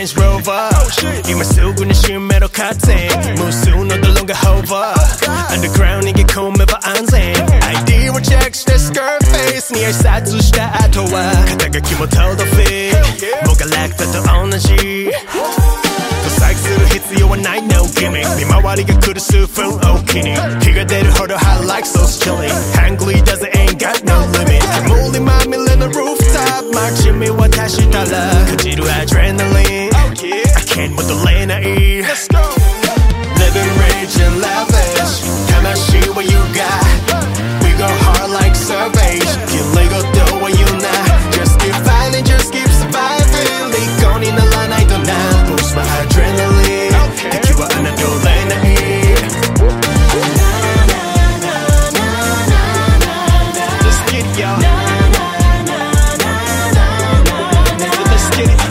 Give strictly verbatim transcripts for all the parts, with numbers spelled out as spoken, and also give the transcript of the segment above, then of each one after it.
Range Rover今すぐに閉めろカーテン無数のドローンが hover Underground 逃げ込めば安全 アイディー をチェックしてスカーフェイスに挨拶した後は肩書きもトードフィー僕がラクタと同じ細工する必要はない No gimmick 見回りが来るスープおおきに日が出るほど hot like sauce chili Hungry doesn't ain't got no limit 煙まみれの rooftop 街見渡したら感じるアドレナリン I can't 戻れない Let's go Living rich and lavish 悲しいは you got We go hard like Savage きれい事は言うな Just keep fighting just keep surviving 離婚にならないとな Boost my adrenaline 敵は侮れない Let's get it y'all Let's get it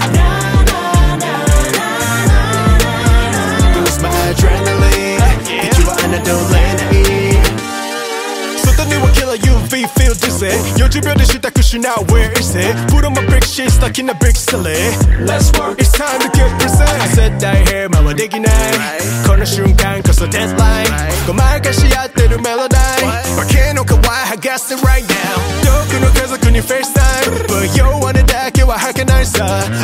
Boost my adrenaline 敵は侮れない外には killer ユーブイ feel dizzy よんじゅうびょうで支度しな Where is it? Put on my big shit stuck in a big silly Let's work It's time to get present 絶対ヘマはできないこの瞬間こそデッドラインごまかし合ってるメロディー化けの皮剥がす right now 遠くの家族に FaceTime But 弱音だけは吐けないさ